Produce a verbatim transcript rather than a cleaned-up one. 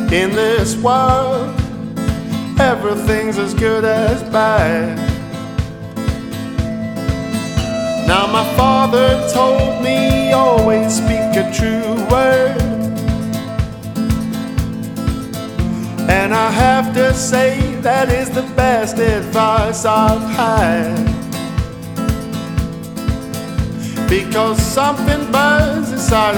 In this world, everything's as good as bad. Now my father told me, always speak a true word, and I have to say that is the best advice I've had. Because something burns inside